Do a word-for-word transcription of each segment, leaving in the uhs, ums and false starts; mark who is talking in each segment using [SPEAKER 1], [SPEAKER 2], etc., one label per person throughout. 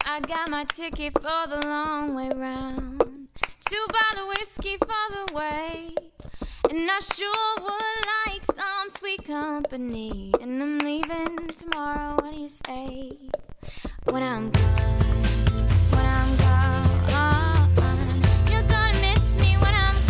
[SPEAKER 1] I got my ticket for the long way round. Two bottle whiskey for the way. And I sure would like some sweet company. And I'm leaving tomorrow, what do you say? When I'm gone, when I'm gone, you're gonna miss me when I'm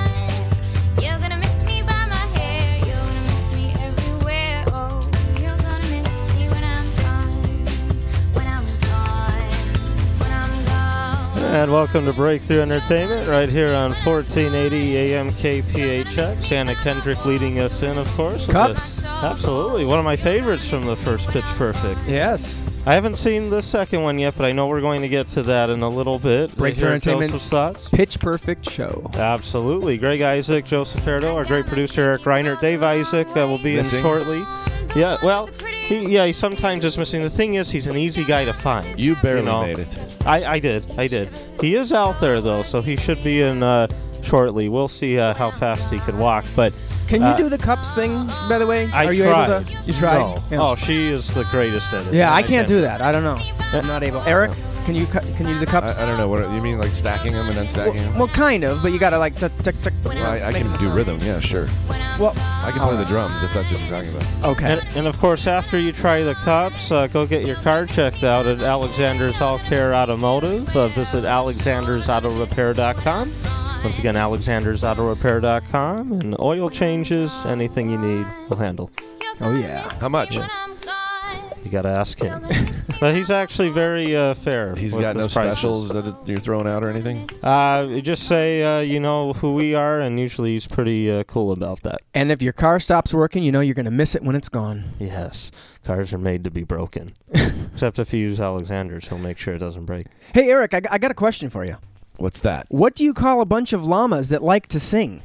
[SPEAKER 1] gone. You're gonna miss me by my hair. You're gonna miss me everywhere. Oh, you're gonna miss me when I'm gone. When I'm gone, when I'm gone.
[SPEAKER 2] And welcome to Breakthrough Entertainment right here on fourteen eighty A M K P H X. Anna Kendrick leading us in, of course.
[SPEAKER 3] Cups.
[SPEAKER 2] Absolutely. One of my favorites from the first Pitch Perfect.
[SPEAKER 3] Yes.
[SPEAKER 2] I haven't seen the second one yet, but I know we're going to get to that in a little bit.
[SPEAKER 3] Breakthrough Entertainment's
[SPEAKER 2] thoughts.
[SPEAKER 3] Pitch Perfect show.
[SPEAKER 2] Absolutely. Greg Isaac, Joseph Ferdo, our great producer Eric Reiner. Dave Isaac uh, will be
[SPEAKER 4] Missing.
[SPEAKER 2] in shortly. Yeah, well, he, yeah, he sometimes is missing. The thing is, he's an easy guy to find.
[SPEAKER 4] You barely
[SPEAKER 2] you know?
[SPEAKER 4] made it.
[SPEAKER 2] I, I did. I did. He is out there, though, so he should be in uh, shortly. We'll see uh, how fast he can walk, but...
[SPEAKER 3] Can you
[SPEAKER 2] uh,
[SPEAKER 3] do the cups thing, by the way?
[SPEAKER 2] I
[SPEAKER 3] Are you
[SPEAKER 2] tried.
[SPEAKER 3] able to? You tried?
[SPEAKER 2] No.
[SPEAKER 3] Yeah.
[SPEAKER 2] Oh, she is the greatest at it.
[SPEAKER 3] Yeah, I can't do that. I don't know. I'm not able. Eric,
[SPEAKER 2] No.
[SPEAKER 3] can you cu- can you do the cups?
[SPEAKER 4] I, I don't know. What you mean, like stacking them and then stacking
[SPEAKER 3] well,
[SPEAKER 4] them?
[SPEAKER 3] well, kind of, but you gotta like tick tick tick.
[SPEAKER 4] Well, I, I can do rhythm. Yeah, sure.
[SPEAKER 3] Well,
[SPEAKER 4] I can play the drums if that's what you're talking about.
[SPEAKER 3] okay.
[SPEAKER 2] And, and of course, after you try the cups, uh, go get your car checked out at Alexander's All Care Automotive. Uh, visit alexanders auto repair dot com. Once again, alexanders auto repair dot com. And oil changes, anything you need, we'll handle.
[SPEAKER 3] Oh yeah.
[SPEAKER 4] How much?
[SPEAKER 2] You got to ask him. But he's actually very uh, fair.
[SPEAKER 4] He's
[SPEAKER 2] with
[SPEAKER 4] got no
[SPEAKER 2] his prices.
[SPEAKER 4] specials that you're throwing out or anything?
[SPEAKER 2] Uh, you just say, uh, you know, who we are, and usually he's pretty uh, cool about that.
[SPEAKER 3] And if your car stops working, you know you're gonna miss it when it's gone.
[SPEAKER 2] Yes, cars are made to be broken. Except if you use Alexander's, he'll make sure it doesn't break.
[SPEAKER 3] Hey Eric, I, g- I got a question for you.
[SPEAKER 4] What's that?
[SPEAKER 3] What do you call a bunch of llamas that like to sing?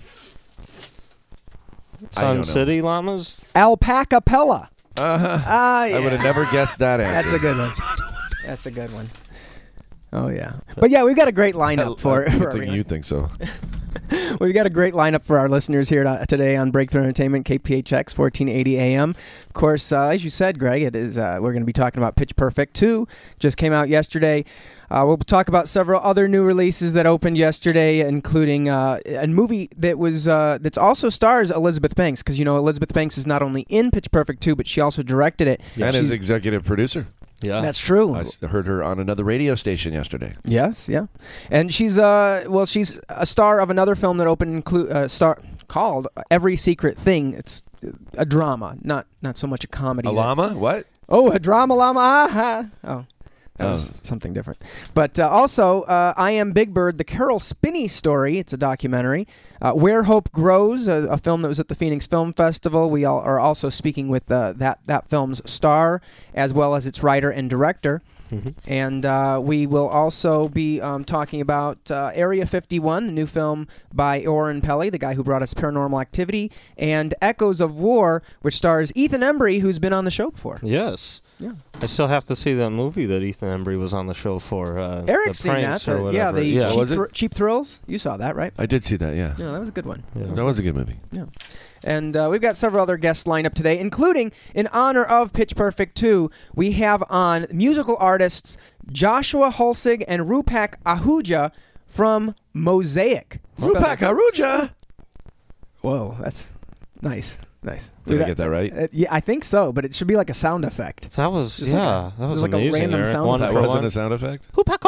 [SPEAKER 4] I don't know.
[SPEAKER 2] Sun City llamas?
[SPEAKER 3] Alpacapella.
[SPEAKER 4] Uh-huh.
[SPEAKER 3] Ah, yeah.
[SPEAKER 4] I would have never guessed that answer.
[SPEAKER 3] That's a good one. That's a good one. Oh yeah, but yeah, we've got a great lineup for.
[SPEAKER 4] I
[SPEAKER 3] for
[SPEAKER 4] don't think
[SPEAKER 3] our-
[SPEAKER 4] you think so.
[SPEAKER 3] We've got a great lineup for our listeners here to, today on Breakthrough Entertainment, K P H X fourteen eighty A M. Of course, uh, as you said, Greg, it is. Uh, we're going to be talking about Pitch Perfect two. Just came out yesterday. Uh, we'll talk about several other new releases that opened yesterday, including uh, a movie that was uh, that's also stars Elizabeth Banks, because you know Elizabeth Banks is not only in Pitch Perfect two, but she also directed it.
[SPEAKER 4] And
[SPEAKER 3] She's-
[SPEAKER 4] as executive producer.
[SPEAKER 2] Yeah.
[SPEAKER 3] That's true.
[SPEAKER 4] I s- heard her on another radio station yesterday.
[SPEAKER 3] Yes, yeah, and she's uh well she's a star of another film that opened inclu- uh, star called Every Secret Thing. It's a drama, not not so much a comedy.
[SPEAKER 4] A
[SPEAKER 3] that-
[SPEAKER 4] llama? What?
[SPEAKER 3] Oh, a drama llama. Ah, oh, that
[SPEAKER 4] Oh.
[SPEAKER 3] was something different. But uh, also, uh, I Am Big Bird, the Carol Spinney story. It's a documentary. Uh, Where Hope Grows, a, a film that was at the Phoenix Film Festival. We all are also speaking with uh, that that film's star as well as its writer and director.
[SPEAKER 2] Mm-hmm.
[SPEAKER 3] And uh, we will also be um, talking about uh, Area fifty-one, the new film by Oren Peli, the guy who brought us Paranormal Activity, and Echoes of War, which stars Ethan Embry, who's been on the show before.
[SPEAKER 2] Yes.
[SPEAKER 3] Yeah.
[SPEAKER 2] I still have to see that movie that Ethan Embry was on the show for. Uh,
[SPEAKER 3] Eric's
[SPEAKER 2] the
[SPEAKER 3] seen that.
[SPEAKER 2] Pranks or
[SPEAKER 3] the-
[SPEAKER 2] whatever.
[SPEAKER 3] yeah, the
[SPEAKER 2] yeah.
[SPEAKER 3] cheap,
[SPEAKER 4] Was it?
[SPEAKER 3] Thr- cheap Thrills. You saw that, right?
[SPEAKER 4] I did see that, yeah.
[SPEAKER 3] Yeah, that was a good one.
[SPEAKER 2] Yeah.
[SPEAKER 4] That was a good movie.
[SPEAKER 3] Yeah. And uh, we've got several other guests lined up today, including, in honor of Pitch Perfect two, we have on musical artists Joshua Hulsig and Rupak Ahuja from Mosaic.
[SPEAKER 4] Rupak Aruja!
[SPEAKER 3] Whoa, that's nice. Nice.
[SPEAKER 4] Did
[SPEAKER 3] Dude,
[SPEAKER 4] I get that right?
[SPEAKER 3] Uh, yeah, I think so, but it should be like a sound effect.
[SPEAKER 2] That was,
[SPEAKER 3] Just
[SPEAKER 2] yeah,
[SPEAKER 3] like a-
[SPEAKER 2] that was
[SPEAKER 3] just like a
[SPEAKER 2] amazing.
[SPEAKER 3] random
[SPEAKER 2] Eric.
[SPEAKER 3] sound
[SPEAKER 2] One
[SPEAKER 4] That
[SPEAKER 2] for
[SPEAKER 4] wasn't
[SPEAKER 2] one.
[SPEAKER 4] a sound effect?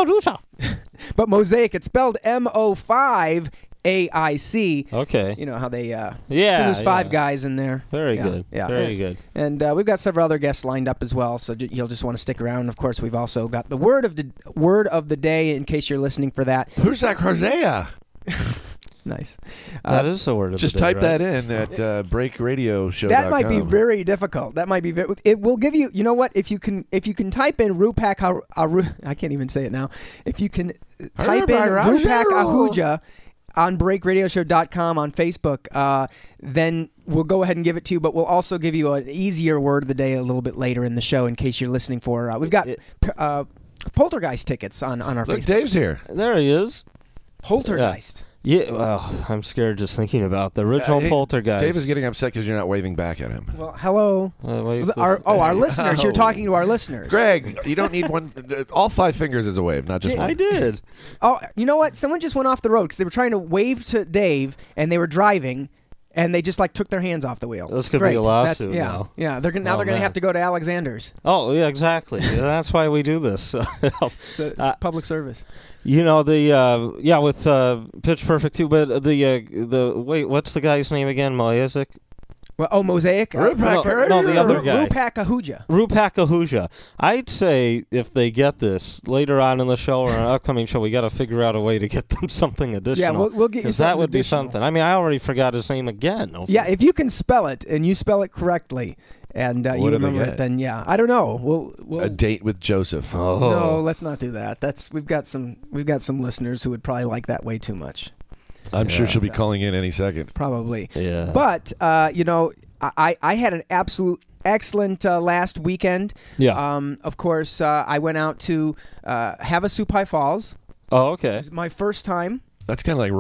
[SPEAKER 3] But Mosaic, it's spelled M O five A I C.
[SPEAKER 2] Okay.
[SPEAKER 3] You know how they, uh, 'cause
[SPEAKER 2] Yeah.
[SPEAKER 3] there's five
[SPEAKER 2] yeah.
[SPEAKER 3] guys in there.
[SPEAKER 2] Very
[SPEAKER 3] Yeah,
[SPEAKER 2] good.
[SPEAKER 3] Yeah.
[SPEAKER 2] Very good.
[SPEAKER 3] And uh, we've got several other guests lined up as well, so j- you'll just want to stick around. Of course, we've also got the word of the word of the day in case you're listening for that.
[SPEAKER 4] Rupak Aruja!
[SPEAKER 3] Nice.
[SPEAKER 2] That
[SPEAKER 3] Uh,
[SPEAKER 2] is the word of
[SPEAKER 4] Just
[SPEAKER 2] the day,
[SPEAKER 4] type
[SPEAKER 2] right?
[SPEAKER 4] that in at uh, break radio show dot com.
[SPEAKER 3] that might be very difficult. That might be very, it will give you, you know what, if you can if you can type in Rupak Aru, Aru, I can't even say it now. If you can type in
[SPEAKER 4] Aru-
[SPEAKER 3] Rupak Ahuja on break radio show dot com on Facebook, uh, then we'll go ahead and give it to you, but we'll also give you an easier word of the day a little bit later in the show in case you're listening for, uh, we've got uh, Poltergeist tickets on, on our
[SPEAKER 4] Look,
[SPEAKER 3] Facebook.
[SPEAKER 4] Dave's here.
[SPEAKER 2] There he is.
[SPEAKER 3] Poltergeist.
[SPEAKER 2] Yeah, well, I'm scared just thinking about the original
[SPEAKER 4] Uh, hey,
[SPEAKER 2] Poltergeist.
[SPEAKER 4] Dave is getting upset because you're not waving back at him.
[SPEAKER 3] Well, hello.
[SPEAKER 2] Uh, wave the-
[SPEAKER 3] Our, oh, our listeners. You're
[SPEAKER 4] Oh.
[SPEAKER 3] talking to our listeners.
[SPEAKER 4] Greg, you don't need one. All five fingers is a wave, not just
[SPEAKER 3] Yeah,
[SPEAKER 4] one.
[SPEAKER 2] I did.
[SPEAKER 3] Oh, you know what? Someone just went off the road because they were trying to wave to Dave, and they were driving, and they just like took their hands off the wheel.
[SPEAKER 2] This could be
[SPEAKER 3] Great.
[SPEAKER 2] a lawsuit
[SPEAKER 3] That's, yeah,
[SPEAKER 2] now.
[SPEAKER 3] yeah. They're gonna, now
[SPEAKER 2] Oh,
[SPEAKER 3] they're going to
[SPEAKER 2] man.
[SPEAKER 3] have to go to Alexander's.
[SPEAKER 2] Oh, yeah, exactly. Yeah, that's why we do this.
[SPEAKER 3] So it's
[SPEAKER 2] Uh,
[SPEAKER 3] public service.
[SPEAKER 2] You know the uh, yeah with uh, Pitch Perfect too, but the uh, the wait, what's the guy's name again? Moisic?
[SPEAKER 3] Well, oh, Mosaic.
[SPEAKER 4] Rupak,
[SPEAKER 2] no, no, the other guy.
[SPEAKER 3] Rupak Ahuja.
[SPEAKER 2] Rupak Ahuja. I'd say if they get this later on in the show or an upcoming show, we got to figure out a way to get them something additional.
[SPEAKER 3] Yeah, we'll, we'll get you
[SPEAKER 2] because
[SPEAKER 3] something
[SPEAKER 2] that would
[SPEAKER 3] additional.
[SPEAKER 2] be something. I mean, I already forgot his name again. No
[SPEAKER 3] Yeah, if you can spell it and you spell it correctly, and uh, you
[SPEAKER 4] What do they
[SPEAKER 3] remember
[SPEAKER 4] get?
[SPEAKER 3] it, then yeah, I don't know. We'll, we'll
[SPEAKER 4] A date with Joseph.
[SPEAKER 2] Oh.
[SPEAKER 3] no, let's not do that. That's we've got some we've got some listeners who would probably like that way too much.
[SPEAKER 4] I'm sure
[SPEAKER 2] Yeah.
[SPEAKER 4] she'll be calling in any second.
[SPEAKER 3] Probably.
[SPEAKER 2] Yeah.
[SPEAKER 3] But uh, you know, I I had an absolute excellent uh, last weekend.
[SPEAKER 2] yeah.
[SPEAKER 3] Um, of course, uh, I went out to uh, Havasupai Falls.
[SPEAKER 2] oh, okay.
[SPEAKER 3] It was my first time.
[SPEAKER 4] That's kind of like.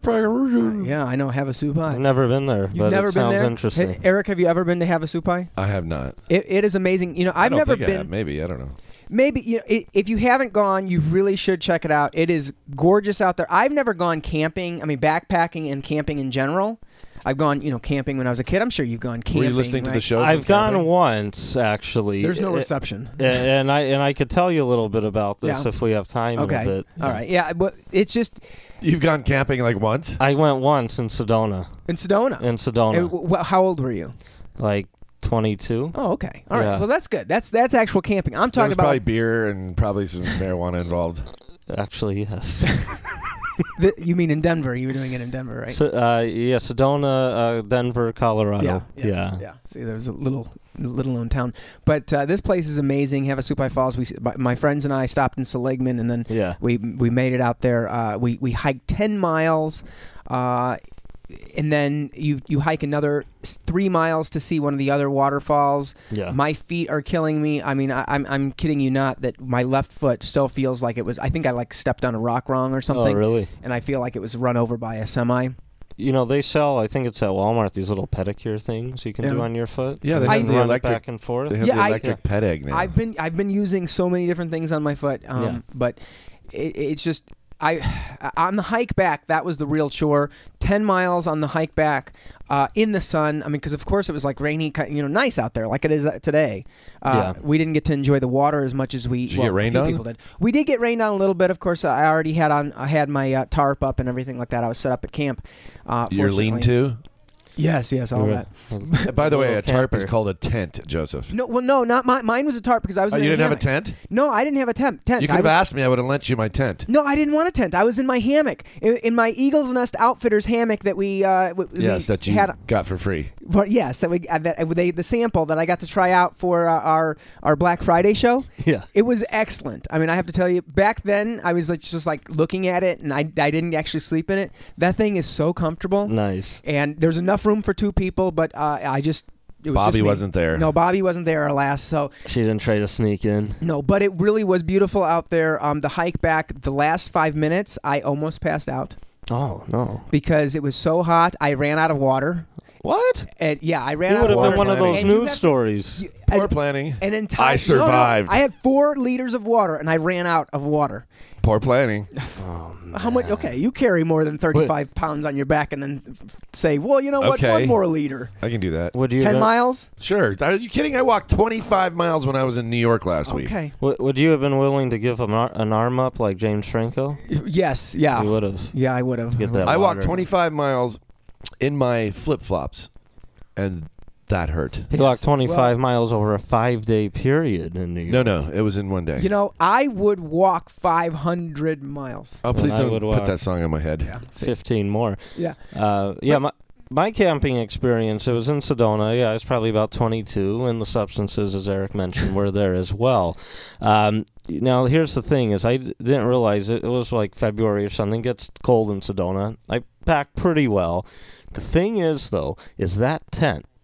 [SPEAKER 4] Rupak.
[SPEAKER 3] Yeah, I know Havasupai.
[SPEAKER 2] I've never been there,
[SPEAKER 3] You've
[SPEAKER 2] but
[SPEAKER 3] never
[SPEAKER 2] it
[SPEAKER 3] been
[SPEAKER 2] sounds
[SPEAKER 3] there.
[SPEAKER 2] interesting.
[SPEAKER 3] Hey, Eric, have you ever been to Havasupai?
[SPEAKER 4] I have not.
[SPEAKER 3] It, it is amazing. You know,
[SPEAKER 4] I
[SPEAKER 3] I've
[SPEAKER 4] don't
[SPEAKER 3] never
[SPEAKER 4] think I
[SPEAKER 3] been.
[SPEAKER 4] have. Maybe I don't know.
[SPEAKER 3] Maybe you know, i if you haven't gone, you really should check it out. It is gorgeous out there. I've never gone camping. I mean, backpacking and camping in general. I've gone, you know, camping when I was a kid. I'm sure you've gone camping.
[SPEAKER 4] Were you listening to
[SPEAKER 3] right?
[SPEAKER 4] the show?
[SPEAKER 2] I've
[SPEAKER 4] from
[SPEAKER 2] gone
[SPEAKER 4] camping?
[SPEAKER 2] once actually.
[SPEAKER 3] There's no
[SPEAKER 2] Uh,
[SPEAKER 3] reception.
[SPEAKER 2] uh, and I and I could tell you a little bit about this
[SPEAKER 3] Yeah.
[SPEAKER 2] if we have time
[SPEAKER 3] Okay.
[SPEAKER 2] in a bit.
[SPEAKER 3] All right. Yeah, but it's just
[SPEAKER 4] You've gone camping like once?
[SPEAKER 2] I went once in Sedona.
[SPEAKER 3] in Sedona.
[SPEAKER 2] In Sedona,
[SPEAKER 3] Uh, wh- how old were you?
[SPEAKER 2] like twenty-two.
[SPEAKER 3] Oh, okay. All right.
[SPEAKER 2] Yeah.
[SPEAKER 3] Well, that's good. That's that's actual camping. I'm
[SPEAKER 4] There
[SPEAKER 3] talking
[SPEAKER 4] was
[SPEAKER 3] about
[SPEAKER 4] probably beer and probably some marijuana involved.
[SPEAKER 2] Actually, yes.
[SPEAKER 3] the, you mean in Denver? You were doing it in Denver, right?
[SPEAKER 2] So, uh, yeah, Sedona, uh, Denver, Colorado.
[SPEAKER 3] yeah, yeah, yeah. See, there's a little little known town, but uh, this place is amazing. Havasupai Falls. We, s- my- my friends and I stopped in Seligman, and then
[SPEAKER 2] Yeah.
[SPEAKER 3] we we made it out there. Uh, we we hiked ten miles, uh, and then you you hike another s- three miles to see one of the other waterfalls.
[SPEAKER 2] Yeah.
[SPEAKER 3] My feet are killing me. I mean, I, I'm I'm kidding you not that my left foot still feels like it was. I think I like stepped on a rock wrong or something,
[SPEAKER 2] Oh, really?
[SPEAKER 3] and I feel like it was run over by a semi.
[SPEAKER 2] You know, they sell, I think it's at Walmart, these little pedicure things you can do
[SPEAKER 3] Yeah.
[SPEAKER 2] on your foot.
[SPEAKER 4] Yeah, they
[SPEAKER 2] You
[SPEAKER 3] have
[SPEAKER 2] can
[SPEAKER 3] the
[SPEAKER 2] run it
[SPEAKER 4] electric-
[SPEAKER 2] back and forth.
[SPEAKER 4] They have
[SPEAKER 3] Yeah,
[SPEAKER 4] the
[SPEAKER 3] I-
[SPEAKER 4] electric pet egg now.
[SPEAKER 3] I've been I've been using so many different things on my foot, um,
[SPEAKER 2] Yeah.
[SPEAKER 3] but it, it's just I on the hike back that was the real chore. Ten miles on the hike back uh, in the sun. I mean, because of course it was like rainy, ki- you know, nice out there, like it is uh, today. Uh,
[SPEAKER 2] Yeah.
[SPEAKER 3] We didn't get to enjoy the water as much as we.
[SPEAKER 4] Did you
[SPEAKER 3] well,
[SPEAKER 4] get rained
[SPEAKER 3] a few
[SPEAKER 4] on?
[SPEAKER 3] people did. We did get rained on a little bit. Of course, I already had on. I had my uh, tarp up and everything like that. I was set up at camp. Uh,
[SPEAKER 4] Your
[SPEAKER 3] fortunately.
[SPEAKER 4] lean-to?
[SPEAKER 3] Yes, yes, all
[SPEAKER 2] You're
[SPEAKER 3] that.
[SPEAKER 2] a-
[SPEAKER 4] By the way,
[SPEAKER 2] little
[SPEAKER 4] a tarp is
[SPEAKER 2] camper.
[SPEAKER 4] called a tent, Joseph.
[SPEAKER 3] No, well, no, not my, mine was a tarp because I was.
[SPEAKER 4] Oh,
[SPEAKER 3] in
[SPEAKER 4] you
[SPEAKER 3] a
[SPEAKER 4] didn't have a
[SPEAKER 3] hammock.
[SPEAKER 4] tent?
[SPEAKER 3] No, I didn't have a tent. tent.
[SPEAKER 4] You could
[SPEAKER 3] I
[SPEAKER 4] have
[SPEAKER 3] was-
[SPEAKER 4] asked me. I would have lent you my tent.
[SPEAKER 3] No, I didn't want a tent. I was in my hammock, in, in my Eagle's Nest Outfitters hammock that we, uh, w-
[SPEAKER 4] Yes,
[SPEAKER 3] we
[SPEAKER 4] that you
[SPEAKER 3] had.
[SPEAKER 4] got for free.
[SPEAKER 3] Well, yes, that we uh, that uh, they, the sample that I got to try out for uh, our our Black Friday show.
[SPEAKER 2] Yeah.
[SPEAKER 3] It was excellent. I mean, I have to tell you, back then I was like, just like looking at it, and I I didn't actually sleep in it. That thing is so comfortable,
[SPEAKER 2] Nice.
[SPEAKER 3] and there's enough room for two people, but uh, I just. It was
[SPEAKER 4] Bobby
[SPEAKER 3] just me.
[SPEAKER 4] wasn't there.
[SPEAKER 3] No, Bobby wasn't there, alas. So
[SPEAKER 2] She didn't try to sneak in.
[SPEAKER 3] no, but it really was beautiful out there. Um, the hike back, the last five minutes, I almost passed out
[SPEAKER 2] Oh, no.
[SPEAKER 3] because it was so hot. I ran out of water.
[SPEAKER 2] What?
[SPEAKER 3] And yeah, I ran
[SPEAKER 2] You
[SPEAKER 3] out
[SPEAKER 2] would
[SPEAKER 3] of
[SPEAKER 2] have
[SPEAKER 3] water.
[SPEAKER 2] been one of those
[SPEAKER 3] And you
[SPEAKER 2] news
[SPEAKER 3] have to-
[SPEAKER 2] stories.
[SPEAKER 3] you-
[SPEAKER 4] Poor
[SPEAKER 3] an,
[SPEAKER 4] planning.
[SPEAKER 3] an entire,
[SPEAKER 4] I
[SPEAKER 3] no, no,
[SPEAKER 4] survived.
[SPEAKER 3] I had four liters of water, and I ran out of water.
[SPEAKER 4] Poor planning.
[SPEAKER 2] Oh,
[SPEAKER 3] How much? Okay, you carry more than thirty-five pounds on your back, and then f- say, "Well, you know what?
[SPEAKER 4] Okay.
[SPEAKER 3] One more liter,
[SPEAKER 4] I can do that.
[SPEAKER 2] Would you
[SPEAKER 3] ten
[SPEAKER 2] have,
[SPEAKER 3] miles."
[SPEAKER 4] Sure. Are you kidding? I walked twenty-five miles when I was in New York last week.
[SPEAKER 3] Okay.
[SPEAKER 2] would, would you have been willing to give him ar- an arm up like James Franco?
[SPEAKER 3] Yes. Yeah.
[SPEAKER 2] You would have.
[SPEAKER 3] Yeah, I would have.
[SPEAKER 2] Get that
[SPEAKER 4] I walked
[SPEAKER 2] water.
[SPEAKER 4] twenty-five miles in my flip-flops, and that hurt.
[SPEAKER 2] He walked twenty-five miles over a five-day period in New York.
[SPEAKER 4] No, no, it was in one day.
[SPEAKER 3] You know, I would walk five hundred miles.
[SPEAKER 4] oh, please
[SPEAKER 2] I
[SPEAKER 4] don't
[SPEAKER 2] would
[SPEAKER 4] put
[SPEAKER 2] walk.
[SPEAKER 4] that song on my head.
[SPEAKER 3] Yeah. See.
[SPEAKER 2] fifteen more.
[SPEAKER 3] Yeah.
[SPEAKER 2] Uh, yeah, my, my camping experience, it was in Sedona. Yeah, I was probably about twenty-two, and the substances, as Eric mentioned, were there as well. Um, now, here's the thing, is I d- didn't realize it, it was like February or something. It gets cold in Sedona. I packed pretty well. The thing is, though, is that tent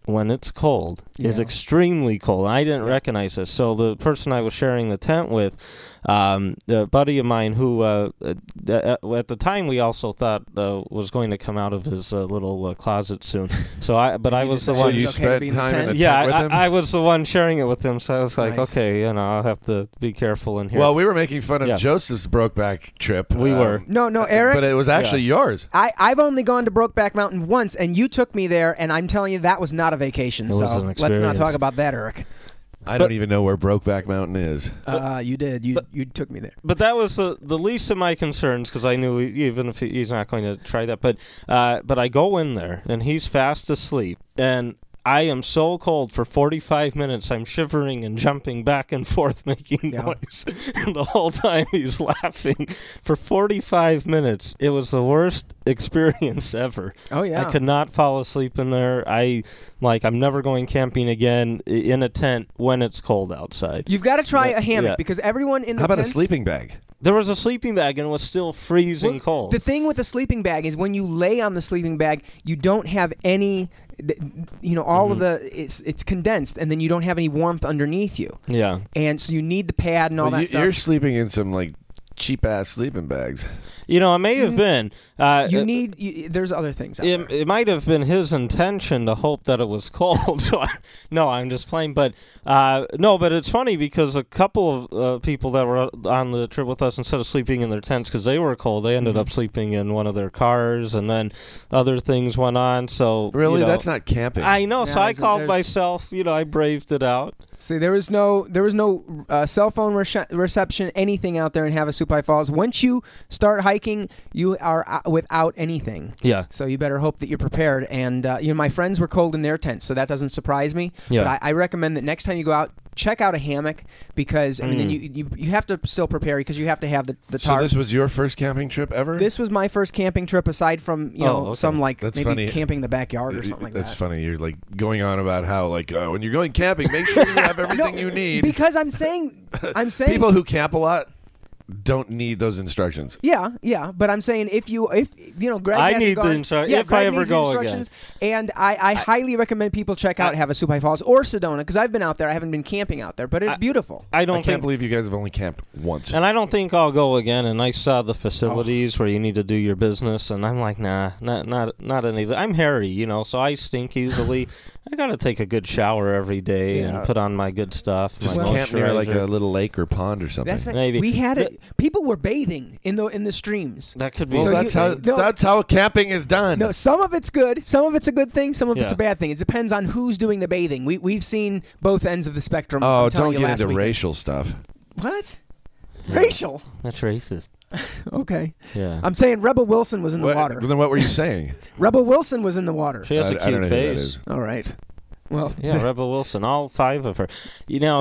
[SPEAKER 2] when it's cold is
[SPEAKER 3] Yeah.
[SPEAKER 2] extremely cold. I didn't recognize this. So the person I was sharing the tent with, um, a buddy of mine who uh, uh, at the time we also thought uh, was going to come out of his uh, little uh, closet soon. So I, but I was the
[SPEAKER 3] just
[SPEAKER 2] one.
[SPEAKER 3] said
[SPEAKER 4] you
[SPEAKER 3] it's okay to
[SPEAKER 4] spent
[SPEAKER 3] be in the
[SPEAKER 4] time in
[SPEAKER 3] tent?
[SPEAKER 4] the
[SPEAKER 2] Yeah,
[SPEAKER 4] tent with
[SPEAKER 2] I,
[SPEAKER 4] him?
[SPEAKER 2] I, I was the one sharing it with him. So I was like,
[SPEAKER 3] Nice.
[SPEAKER 2] okay, you know, I'll have to be careful in here.
[SPEAKER 4] Well, we were making fun of
[SPEAKER 2] Yeah.
[SPEAKER 4] Joseph's Brokeback trip.
[SPEAKER 2] We
[SPEAKER 4] um,
[SPEAKER 2] were.
[SPEAKER 3] No, no, Eric.
[SPEAKER 4] But it was actually yours.
[SPEAKER 3] I, I've only gone to Brokeback Mountain once, and you took me there, and I'm telling you, that was not a vacation.
[SPEAKER 2] It
[SPEAKER 3] so
[SPEAKER 2] was an
[SPEAKER 3] let's not
[SPEAKER 2] experience.
[SPEAKER 3] talk about that, Eric.
[SPEAKER 4] I don't even know where Brokeback Mountain is.
[SPEAKER 3] Uh, you did. You you took me there.
[SPEAKER 2] But that was the, the least of my concerns because I knew he, even if he, he's not going to try that. But uh, but I go in there and he's fast asleep and I am so cold for forty-five minutes. I'm shivering and jumping back and forth, making
[SPEAKER 3] Yeah.
[SPEAKER 2] noise. And the whole time he's laughing for forty-five minutes. It was the worst experience ever.
[SPEAKER 3] Oh yeah.
[SPEAKER 2] I could not fall asleep in there. I like I'm never going camping again i- in a tent when it's cold outside.
[SPEAKER 3] You've got to try
[SPEAKER 2] Yeah,
[SPEAKER 3] a hammock
[SPEAKER 2] yeah.
[SPEAKER 3] because everyone in the
[SPEAKER 4] How about
[SPEAKER 3] tents,
[SPEAKER 4] a sleeping bag?
[SPEAKER 2] There was a sleeping bag and it was still freezing
[SPEAKER 3] Well,
[SPEAKER 2] cold.
[SPEAKER 3] The thing with the sleeping bag is when you lay on the sleeping bag, you don't have any, th- you know, all of
[SPEAKER 2] Mm-hmm.
[SPEAKER 3] the it's it's condensed, and then you don't have any warmth underneath you,
[SPEAKER 2] yeah.
[SPEAKER 3] and so you need the pad and all
[SPEAKER 4] Well,
[SPEAKER 3] that
[SPEAKER 4] you,
[SPEAKER 3] stuff.
[SPEAKER 4] you're sleeping in some like cheap ass sleeping bags.
[SPEAKER 2] You know, it may have been. Uh,
[SPEAKER 3] you
[SPEAKER 2] it-
[SPEAKER 3] need. You, there's other things. Out
[SPEAKER 2] It,
[SPEAKER 3] there.
[SPEAKER 2] it might have been his intention to hope that it was cold. So I, no, I'm just playing. But uh, no, but it's funny because a couple of uh, people that were on the trip with us, instead of sleeping in their tents because they were cold, they ended
[SPEAKER 3] Mm-hmm.
[SPEAKER 2] up sleeping in one of their cars, and then other things went on. So
[SPEAKER 4] Really,
[SPEAKER 2] you know,
[SPEAKER 4] that's not camping.
[SPEAKER 2] I know. so
[SPEAKER 3] Yeah,
[SPEAKER 2] I
[SPEAKER 3] there's-
[SPEAKER 2] called
[SPEAKER 3] there's-
[SPEAKER 2] myself. You know, I braved it out.
[SPEAKER 3] See, there was no there was no uh, cell phone re- reception, anything out there in Havasupai Falls. Once you start hiking, you are uh, without anything.
[SPEAKER 2] Yeah.
[SPEAKER 3] So you better hope that you're prepared. And uh, you know, my friends were cold in their tents, so that doesn't surprise me.
[SPEAKER 2] Yeah.
[SPEAKER 3] But I, I recommend that next time you go out, check out a hammock because I mean, then
[SPEAKER 2] Mm.
[SPEAKER 3] you, you you have to still prepare because you have to have the the
[SPEAKER 4] so
[SPEAKER 3] tarp.
[SPEAKER 4] this was your first camping trip ever?
[SPEAKER 3] This was my first camping trip, aside from you
[SPEAKER 2] Oh,
[SPEAKER 3] know
[SPEAKER 2] okay.
[SPEAKER 3] some like
[SPEAKER 4] That's
[SPEAKER 3] maybe
[SPEAKER 4] funny.
[SPEAKER 3] camping in the backyard or something like
[SPEAKER 4] That's
[SPEAKER 3] that.
[SPEAKER 4] funny. You're like going on about how like uh, when you're going camping, make sure you have everything you need.
[SPEAKER 3] Because I'm saying I'm saying
[SPEAKER 4] People who camp a lot don't need those instructions.
[SPEAKER 3] Yeah, yeah, but I'm saying if you if you know Greg
[SPEAKER 2] I
[SPEAKER 3] hasn't
[SPEAKER 2] need the
[SPEAKER 3] gone,
[SPEAKER 2] instru-
[SPEAKER 3] yeah,
[SPEAKER 2] if
[SPEAKER 3] Greg
[SPEAKER 2] I ever
[SPEAKER 3] needs the
[SPEAKER 2] go again.
[SPEAKER 3] instructions, and I, I highly recommend people check out Havasupai Falls or Sedona because I've been out there. I haven't been camping out there, but it's
[SPEAKER 2] I-
[SPEAKER 3] beautiful.
[SPEAKER 2] I
[SPEAKER 4] I
[SPEAKER 2] don't
[SPEAKER 4] can't
[SPEAKER 2] think.
[SPEAKER 4] believe you guys have only camped once.
[SPEAKER 2] And I don't think I'll go again. And I saw the facilities where you need to do your business, and I'm like, nah, not not not any. of that. I'm hairy, you know, so I stink easily. I gotta take a good shower every day
[SPEAKER 3] Yeah.
[SPEAKER 2] and put on my good stuff.
[SPEAKER 4] Just
[SPEAKER 2] my
[SPEAKER 4] camp near like
[SPEAKER 2] moisturizer.
[SPEAKER 4] a little lake or pond or something.
[SPEAKER 3] That's it.
[SPEAKER 2] Maybe.
[SPEAKER 3] We had
[SPEAKER 2] The-
[SPEAKER 3] it. People were bathing in the in the streams.
[SPEAKER 2] That could be.
[SPEAKER 4] well,
[SPEAKER 3] So
[SPEAKER 4] that's
[SPEAKER 3] you-
[SPEAKER 4] how
[SPEAKER 3] no.
[SPEAKER 4] that's how camping is done.
[SPEAKER 3] No, some of it's good. Some of it's a good thing. Some of it's
[SPEAKER 2] Yeah.
[SPEAKER 3] a bad thing. It depends on who's doing the bathing. We we've seen both ends of the spectrum.
[SPEAKER 4] oh,
[SPEAKER 3] I'm telling
[SPEAKER 4] don't
[SPEAKER 3] you
[SPEAKER 4] get
[SPEAKER 3] last
[SPEAKER 4] into
[SPEAKER 3] weekend.
[SPEAKER 4] racial stuff.
[SPEAKER 3] What? Racial?
[SPEAKER 2] That's racist.
[SPEAKER 3] Okay.
[SPEAKER 2] Yeah.
[SPEAKER 3] I'm saying Rebel Wilson was in the
[SPEAKER 4] What-
[SPEAKER 3] water.
[SPEAKER 4] Then what were you saying?
[SPEAKER 3] Rebel Wilson was in the water.
[SPEAKER 2] she has
[SPEAKER 4] I-
[SPEAKER 2] a
[SPEAKER 4] I don't
[SPEAKER 2] cute
[SPEAKER 4] know who that
[SPEAKER 2] face.
[SPEAKER 4] is.
[SPEAKER 3] All right. Well,
[SPEAKER 2] Yeah, Rebel Wilson. All five of her. You know.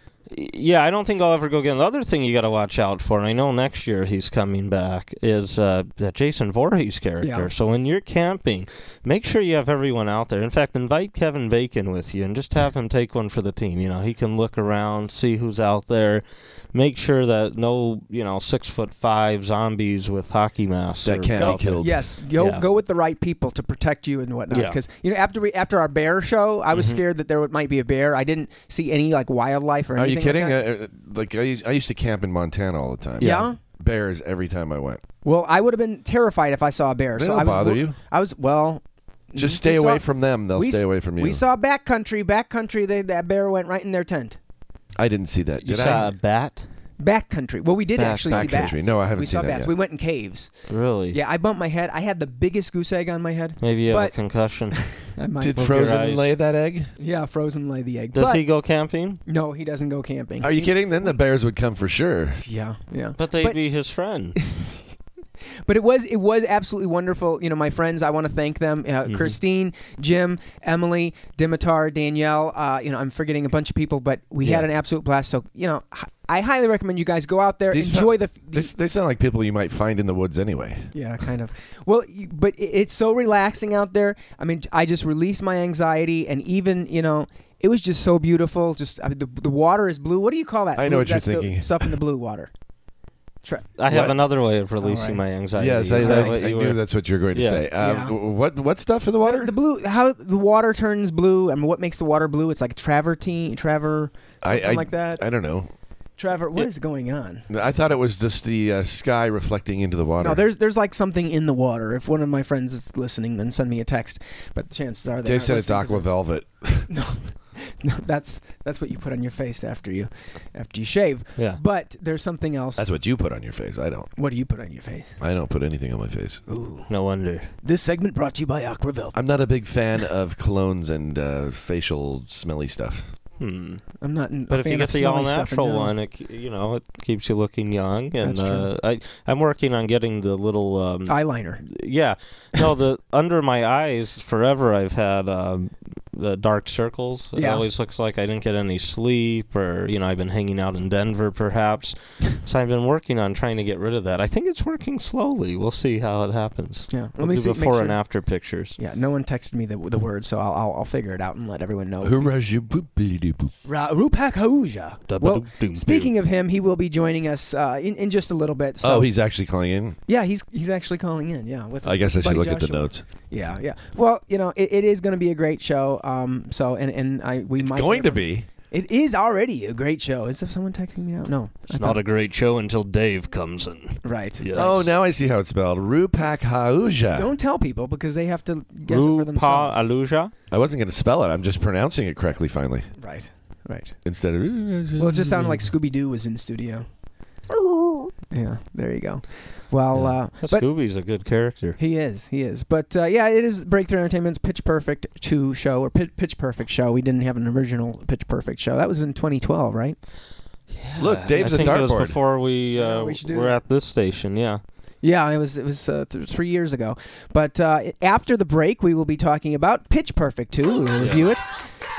[SPEAKER 2] Yeah, I don't think I'll ever go again. The other thing you got to watch out for, and I know next year he's coming back, is uh, that Jason Voorhees character.
[SPEAKER 3] Yeah.
[SPEAKER 2] So when you're camping, make sure you have everyone out there. In fact, invite Kevin Bacon with you and just have him take one for the team. You know, he can look around, see who's out there. Make sure that no, you know, six foot five zombies with hockey masks
[SPEAKER 4] That
[SPEAKER 2] are
[SPEAKER 4] can't be
[SPEAKER 2] out there.
[SPEAKER 4] killed.
[SPEAKER 3] yes, go
[SPEAKER 2] Yeah.
[SPEAKER 3] go with the right people to protect you and whatnot.
[SPEAKER 2] Yeah.
[SPEAKER 3] Because you know, after we after our bear show, I was
[SPEAKER 2] Mhm.
[SPEAKER 3] scared that there would, might be a bear. I didn't see any like wildlife or
[SPEAKER 4] Are
[SPEAKER 3] anything.
[SPEAKER 4] you kidding?
[SPEAKER 3] Like, that.
[SPEAKER 4] Uh, uh, like I, used- I used to camp in Montana all the time.
[SPEAKER 3] Yeah?
[SPEAKER 4] Bears every time I went.
[SPEAKER 3] Well, I would have been terrified if I saw a bear.
[SPEAKER 4] They
[SPEAKER 3] so
[SPEAKER 4] don't
[SPEAKER 3] I was
[SPEAKER 4] bother
[SPEAKER 3] wo-
[SPEAKER 4] you.
[SPEAKER 3] I was well.
[SPEAKER 4] Just
[SPEAKER 3] we
[SPEAKER 4] stay
[SPEAKER 3] saw-
[SPEAKER 4] away from them. They'll
[SPEAKER 3] we
[SPEAKER 4] stay
[SPEAKER 3] s-
[SPEAKER 4] away from you.
[SPEAKER 3] We saw backcountry. Backcountry. They, that bear went right in their tent.
[SPEAKER 4] I didn't see that.
[SPEAKER 2] You
[SPEAKER 4] Did
[SPEAKER 2] saw
[SPEAKER 4] I?
[SPEAKER 2] a bat?
[SPEAKER 3] Backcountry. Well, we did
[SPEAKER 2] Back-
[SPEAKER 3] actually see
[SPEAKER 4] backcountry.
[SPEAKER 3] bats.
[SPEAKER 4] No, I haven't
[SPEAKER 3] we
[SPEAKER 4] seen
[SPEAKER 3] saw
[SPEAKER 4] that
[SPEAKER 3] bats.
[SPEAKER 4] yet.
[SPEAKER 3] We went in caves.
[SPEAKER 2] Really?
[SPEAKER 3] Yeah, I bumped my head. I had the biggest goose egg on my head.
[SPEAKER 2] Maybe you have
[SPEAKER 3] But-
[SPEAKER 2] a concussion.
[SPEAKER 3] I might.
[SPEAKER 4] Did
[SPEAKER 2] With your
[SPEAKER 4] Frozen
[SPEAKER 2] eyes.
[SPEAKER 4] lay that egg?
[SPEAKER 3] Yeah, Frozen lay the egg.
[SPEAKER 2] Does
[SPEAKER 3] but
[SPEAKER 2] he go camping?
[SPEAKER 3] No, he doesn't go camping.
[SPEAKER 4] Are you
[SPEAKER 3] He-
[SPEAKER 4] kidding? Then the bears would come for sure.
[SPEAKER 3] Yeah, yeah.
[SPEAKER 2] But they'd
[SPEAKER 3] But-
[SPEAKER 2] be his friend.
[SPEAKER 3] But it was it was absolutely wonderful. You know, my friends, I want to thank them. Uh,
[SPEAKER 2] Mhm.
[SPEAKER 3] Christine, Jim, Emily, Dimitar, Danielle. Uh, you know, I'm forgetting a bunch of people, but we had
[SPEAKER 2] Yeah.
[SPEAKER 3] an absolute blast. So, you know, h- I highly recommend you guys go out there,
[SPEAKER 4] These pe-
[SPEAKER 3] enjoy the.
[SPEAKER 4] They,
[SPEAKER 3] the
[SPEAKER 4] they sound like people you might find in the woods anyway.
[SPEAKER 3] yeah, kind of. Well, y- but it- it's so relaxing out there. I mean, I just released my anxiety, and even you know, it was just so beautiful. Just I mean, the the water is blue. What do you call that?
[SPEAKER 4] I know
[SPEAKER 3] Blue-
[SPEAKER 4] what you're
[SPEAKER 3] that's the
[SPEAKER 4] thinking.
[SPEAKER 3] Stuff in the blue water. Tra-
[SPEAKER 2] I have
[SPEAKER 4] What?
[SPEAKER 2] another way of releasing
[SPEAKER 3] right.
[SPEAKER 2] my anxiety.
[SPEAKER 4] Yes, I,
[SPEAKER 2] Is that
[SPEAKER 4] I,
[SPEAKER 2] what
[SPEAKER 4] I
[SPEAKER 2] you
[SPEAKER 4] knew
[SPEAKER 2] were-
[SPEAKER 4] that's what you were going to
[SPEAKER 2] Yeah.
[SPEAKER 4] say. Um,
[SPEAKER 3] Yeah.
[SPEAKER 4] w- What what stuff in the water?
[SPEAKER 3] The blue, how the water turns blue. I mean, what makes the water blue? It's like travertine, traver,
[SPEAKER 4] I,
[SPEAKER 3] something
[SPEAKER 4] I,
[SPEAKER 3] like that.
[SPEAKER 4] I don't know.
[SPEAKER 3] Traver, what
[SPEAKER 2] Yeah.
[SPEAKER 3] is going on?
[SPEAKER 4] I thought it was just the uh, sky reflecting into the water.
[SPEAKER 3] No, there's there's like something in the water. If one of my friends is listening, then send me a text. But the chances are they
[SPEAKER 4] Dave
[SPEAKER 3] aren't
[SPEAKER 4] said it's
[SPEAKER 3] listening 'cause
[SPEAKER 4] aqua velvet.
[SPEAKER 3] No, no, that's that's what you put on your face after you after you shave.
[SPEAKER 2] Yeah.
[SPEAKER 3] But there's something else.
[SPEAKER 4] That's what you put on your face. I don't.
[SPEAKER 3] What do you put on your face?
[SPEAKER 4] I don't put anything on my face.
[SPEAKER 3] Ooh.
[SPEAKER 2] No wonder.
[SPEAKER 3] This segment brought to you by Aqua Velvet.
[SPEAKER 4] I'm not a big fan of colognes and uh, facial smelly stuff.
[SPEAKER 2] Hmm.
[SPEAKER 3] I'm not. In,
[SPEAKER 2] But
[SPEAKER 3] a
[SPEAKER 2] if you
[SPEAKER 3] fan
[SPEAKER 2] get
[SPEAKER 3] of
[SPEAKER 2] the
[SPEAKER 3] smelly
[SPEAKER 2] all
[SPEAKER 3] stuff in
[SPEAKER 2] natural
[SPEAKER 3] general.
[SPEAKER 2] one, it ke- you know it keeps you looking young. And
[SPEAKER 3] That's true.
[SPEAKER 2] uh, I I'm working on getting the little um,
[SPEAKER 3] eyeliner.
[SPEAKER 2] yeah no the under my eyes forever I've had um, the dark circles. It
[SPEAKER 3] Yeah.
[SPEAKER 2] always looks like I didn't get any sleep, or you know I've been hanging out in Denver perhaps. So I've been working on trying to get rid of that. I think it's working slowly. We'll see how it happens.
[SPEAKER 3] Yeah.
[SPEAKER 2] We'll
[SPEAKER 3] Let me
[SPEAKER 2] do
[SPEAKER 3] see. make
[SPEAKER 2] before
[SPEAKER 3] sure.
[SPEAKER 2] and after pictures.
[SPEAKER 3] Yeah. No one texted me the the word, so I'll I'll, I'll figure it out and let everyone know.
[SPEAKER 4] Hurrah-ju-boop-biddy-boop.
[SPEAKER 3] Ra- Rupak Haouja. Well,
[SPEAKER 2] Da-ba-doom-doom-doom.
[SPEAKER 3] speaking of him, he will be joining us uh, in in just a little bit. So
[SPEAKER 4] Oh, he's actually calling in.
[SPEAKER 3] yeah, he's he's actually calling in. Yeah, with
[SPEAKER 4] I guess I should
[SPEAKER 3] buddy
[SPEAKER 4] look at the
[SPEAKER 3] Joshua.
[SPEAKER 4] notes.
[SPEAKER 3] Yeah, yeah. Well, you know, it, it is going to be a great show. Um, so and and I we
[SPEAKER 4] It's
[SPEAKER 3] might
[SPEAKER 4] going
[SPEAKER 3] hear
[SPEAKER 4] to
[SPEAKER 3] from-
[SPEAKER 4] be.
[SPEAKER 3] It is already a great show. Is there someone texting me now? No,
[SPEAKER 2] It's not a great show until Dave comes in.
[SPEAKER 3] right.
[SPEAKER 2] Yes.
[SPEAKER 4] Oh, now I see how it's spelled. Rupak Haouja.
[SPEAKER 3] Don't tell people because they have to guess it for
[SPEAKER 2] Rupa
[SPEAKER 3] themselves.
[SPEAKER 2] Aluja.
[SPEAKER 4] I wasn't going to spell it. I'm just pronouncing it correctly finally.
[SPEAKER 3] Right, right.
[SPEAKER 4] Instead of.
[SPEAKER 3] Well, it just sounded like Scooby Doo was in studio. Yeah, there you go. Well, uh, but
[SPEAKER 2] Scooby's a good character.
[SPEAKER 3] he is, he is. But uh, yeah, it is Breakthrough Entertainment's Pitch Perfect two show or Pitch, Pitch Perfect show. We didn't have an original Pitch Perfect show. That was in twenty twelve, right?
[SPEAKER 4] Look, Dave's
[SPEAKER 2] I
[SPEAKER 4] a
[SPEAKER 2] think it was
[SPEAKER 4] dartboard.
[SPEAKER 2] before we,
[SPEAKER 3] Yeah,
[SPEAKER 2] uh,
[SPEAKER 3] we should do
[SPEAKER 2] were
[SPEAKER 3] that.
[SPEAKER 2] at this station. Yeah.
[SPEAKER 3] Yeah, it was it was uh, th- three years ago. But uh, after the break, we will be talking about Pitch Perfect two. We will review it.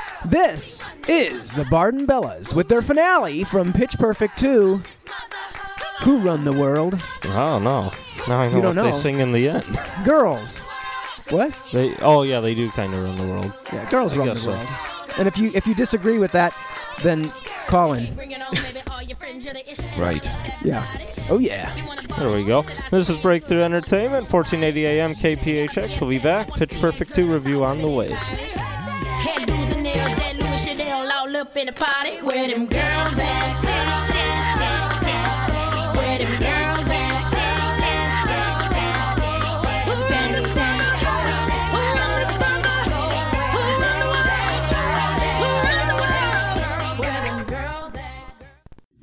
[SPEAKER 3] This is the Barden Bellas with their finale from Pitch Perfect two. Who Run the World?
[SPEAKER 2] Oh no. Now I know
[SPEAKER 3] You don't
[SPEAKER 2] what
[SPEAKER 3] know.
[SPEAKER 2] they sing in the end.
[SPEAKER 3] Girls. What?
[SPEAKER 2] They. Oh yeah, they do kind of run the world.
[SPEAKER 3] Yeah, girls
[SPEAKER 2] I
[SPEAKER 3] run the
[SPEAKER 2] guess so.
[SPEAKER 3] world. And if you if you disagree with that, then call in.
[SPEAKER 4] Right.
[SPEAKER 3] Yeah. Oh yeah.
[SPEAKER 2] There we go. This is Breakthrough Entertainment, fourteen eighty A M K P H X. We'll be back. Pitch Perfect two review on the way.
[SPEAKER 5] Hairdos and nails, that Louis Chanel all up in the party. Where them girls at?